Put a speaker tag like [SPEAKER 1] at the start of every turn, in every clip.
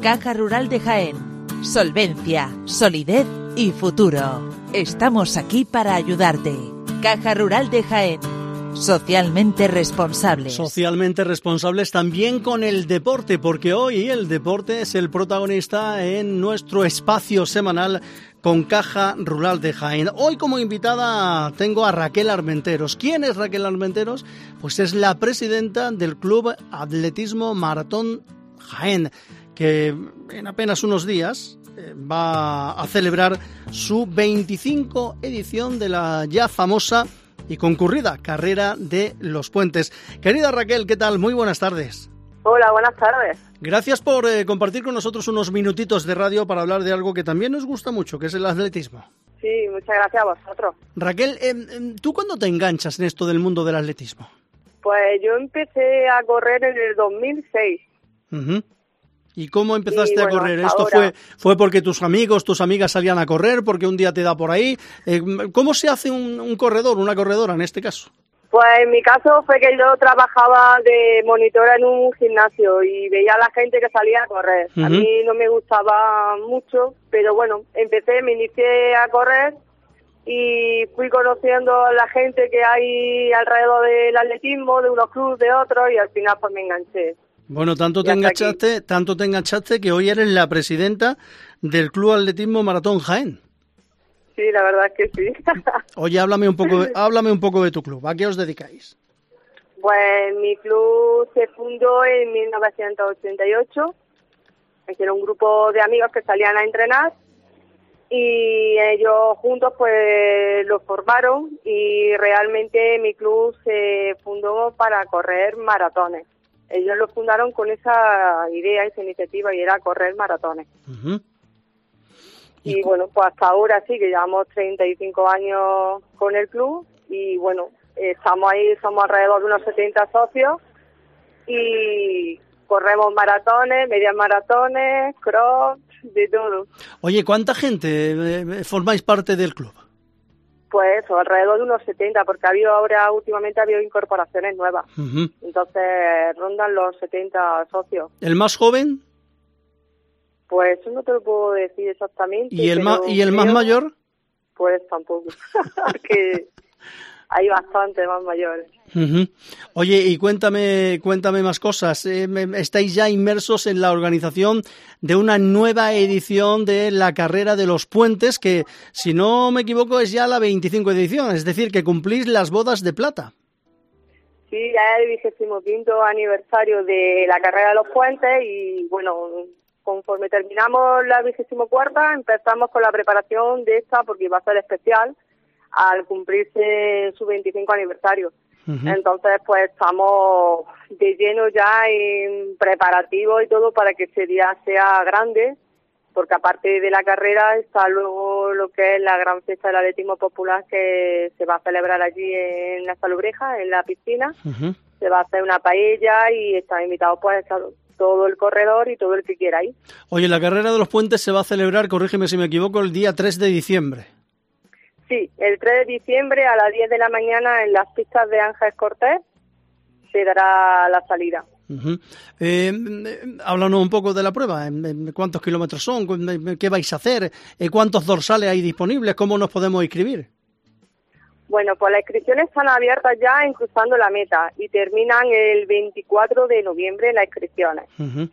[SPEAKER 1] Caja Rural de Jaén. Solvencia, solidez y futuro. Estamos aquí para ayudarte. Caja Rural de Jaén. Socialmente responsables.
[SPEAKER 2] Socialmente responsables también con el deporte, porque hoy el deporte es el protagonista en nuestro espacio semanal con Caja Rural de Jaén. Hoy como invitada tengo a Raquel Armenteros. ¿Quién es Raquel Armenteros? Pues es la presidenta del Club Atletismo Maratón Jaén, que en apenas unos días va a celebrar su 25 edición de la ya famosa y concurrida carrera de los puentes. Querida Raquel, ¿qué tal? Muy buenas tardes.
[SPEAKER 3] Hola, buenas tardes.
[SPEAKER 2] Gracias por compartir con nosotros unos minutitos de radio para hablar de algo que también nos gusta mucho, que es el atletismo.
[SPEAKER 3] Sí, muchas gracias a vosotros.
[SPEAKER 2] Raquel, ¿tú cuándo te enganchas en esto del mundo del atletismo?
[SPEAKER 3] Pues yo empecé a correr en el 2006.
[SPEAKER 2] Uh-huh. ¿Y cómo empezaste a correr? ¿Esto
[SPEAKER 3] ahora
[SPEAKER 2] fue porque tus amigos, tus amigas salían a correr, porque un día te da por ahí? ¿Cómo se hace un corredor, una corredora en este caso?
[SPEAKER 3] Pues en mi caso fue que yo trabajaba de monitora en un gimnasio y veía a la gente que salía a correr.
[SPEAKER 2] Uh-huh.
[SPEAKER 3] A mí no me gustaba mucho, pero bueno, me inicié a correr y fui conociendo a la gente que hay alrededor del atletismo, de unos clubes, de otros, y al final pues me enganché.
[SPEAKER 2] Bueno, tanto te enganchaste que hoy eres la presidenta del Club Atletismo Maratón Jaén.
[SPEAKER 3] Sí, la verdad es que sí.
[SPEAKER 2] Oye, háblame un poco de tu club. ¿A qué os dedicáis?
[SPEAKER 3] Pues mi club se fundó en 1988. Era un grupo de amigos que salían a entrenar y ellos juntos pues lo formaron, y realmente mi club se fundó para correr maratones. Ellos lo fundaron con esa idea, esa iniciativa, y era correr maratones.
[SPEAKER 2] Uh-huh.
[SPEAKER 3] Y bueno, pues hasta ahora sí, que llevamos 35 años con el club, y bueno, estamos ahí, somos alrededor de unos 70 socios, y corremos maratones, medias maratones, cross, de todo.
[SPEAKER 2] Oye, ¿cuánta gente formáis parte del club?
[SPEAKER 3] Pues eso, alrededor de unos 70, porque últimamente ha habido incorporaciones nuevas.
[SPEAKER 2] Uh-huh.
[SPEAKER 3] Entonces rondan los 70 socios.
[SPEAKER 2] ¿El más joven?
[SPEAKER 3] Pues eso no te lo puedo decir exactamente.
[SPEAKER 2] ¿Y el más mayor?
[SPEAKER 3] Pues tampoco, porque hay bastante más mayores.
[SPEAKER 2] Uh-huh. Oye, y cuéntame más cosas. Estáis ya inmersos en la organización de una nueva edición de la Carrera de los Puentes, que, si no me equivoco, es ya la 25 edición, es decir, que cumplís las bodas de plata.
[SPEAKER 3] Sí, ya es el 25º aniversario de la Carrera de los Puentes, y bueno, conforme terminamos la 24ª, empezamos con la preparación de esta, porque va a ser especial al cumplirse su 25 aniversario. Uh-huh. Entonces, pues estamos de lleno ya en preparativos y todo para que ese día sea grande, porque aparte de la carrera está luego lo que es la gran fiesta del atletismo popular, que se va a celebrar allí en la Salubreja, en la piscina. Uh-huh. Se va a hacer una paella y están invitados pues todo el corredor y todo el que quiera ir.
[SPEAKER 2] Oye, la Carrera de los Puentes se va a celebrar, corrígeme si me equivoco, el día 3 de diciembre.
[SPEAKER 3] Sí, el 3 de diciembre a las 10 de la mañana en las pistas de Ángel Cortés se dará la salida.
[SPEAKER 2] Uh-huh. Háblanos un poco de la prueba. ¿Cuántos kilómetros son? ¿Qué vais a hacer? ¿Cuántos dorsales hay disponibles? ¿Cómo nos podemos inscribir?
[SPEAKER 3] Bueno, pues las inscripciones están abiertas ya en Cruzando la Meta y terminan el 24 de noviembre las inscripciones. Uh-huh.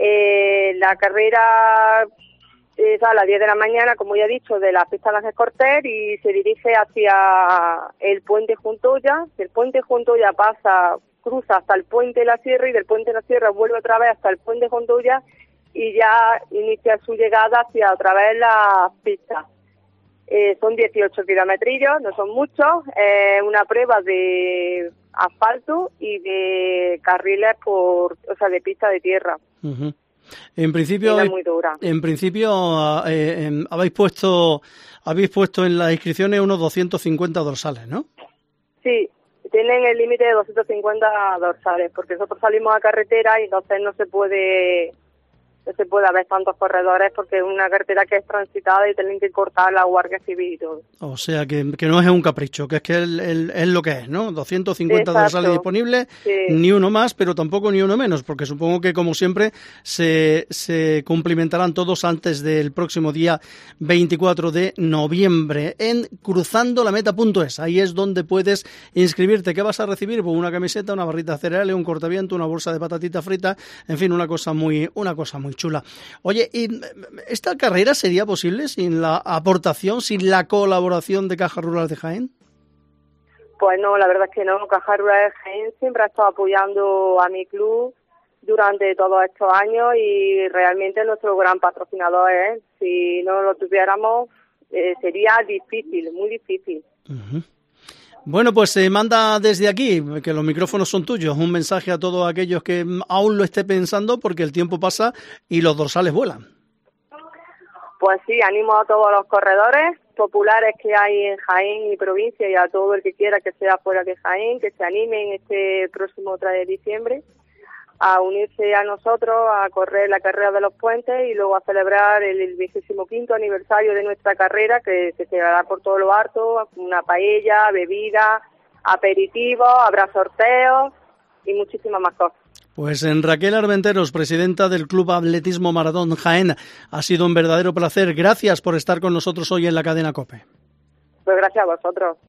[SPEAKER 3] La carrera es a las 10 de la mañana, como ya he dicho, de la pista de Ángel Cortés, y se dirige hacia el puente Juntoya. El puente Juntoya cruza hasta el puente de la Sierra, y del puente de la Sierra vuelve otra vez hasta el puente Juntoya, y ya inicia su llegada hacia otra vez las pistas. Son 18 kilometrillos, no son muchos, una prueba de asfalto y de carriles de pista de tierra.
[SPEAKER 2] Uh-huh. En principio habéis puesto en las inscripciones unos 250 dorsales, ¿no? Sí,
[SPEAKER 3] tienen el límite de 250 dorsales, porque nosotros salimos a carretera y entonces no se puede se puede haber tantos corredores porque es una carretera que es transitada y tienen que cortar la Guardia Civil y todo.
[SPEAKER 2] O sea, que no es un capricho, que es que es lo que es, ¿no? 250 dorsales disponibles, sí. Ni uno más, pero tampoco ni uno menos, porque supongo que, como siempre, se cumplimentarán todos antes del próximo día 24 de noviembre en cruzandolameta.es. Ahí es donde puedes inscribirte. ¿Qué vas a recibir? Pues una camiseta, una barrita de cereales, un cortaviento, una bolsa de patatita frita, en fin, una cosa muy chula. Oye, ¿y esta carrera sería posible sin la aportación, sin la colaboración de Caja Rural de Jaén?
[SPEAKER 3] Pues no, la verdad es que no. Caja Rural de Jaén siempre ha estado apoyando a mi club durante todos estos años y realmente nuestro gran patrocinador es él. Si no lo tuviéramos, sería difícil, muy difícil.
[SPEAKER 2] Uh-huh. Bueno, pues se manda desde aquí, que los micrófonos son tuyos, un mensaje a todos aquellos que aún lo esté pensando, porque el tiempo pasa y los dorsales vuelan.
[SPEAKER 3] Pues sí, animo a todos los corredores populares que hay en Jaén y provincia y a todo el que quiera que sea fuera de Jaén, que se animen este próximo 3 de diciembre a unirse a nosotros, a correr la carrera de los puentes y luego a celebrar el 25º aniversario de nuestra carrera, que se celebrará por todo lo alto, una paella, bebida, aperitivos, habrá sorteos y muchísimas más cosas.
[SPEAKER 2] Pues en Raquel Armenteros, presidenta del Club Atletismo Maratón Jaén, ha sido un verdadero placer. Gracias por estar con nosotros hoy en la cadena COPE.
[SPEAKER 3] Pues gracias a vosotros.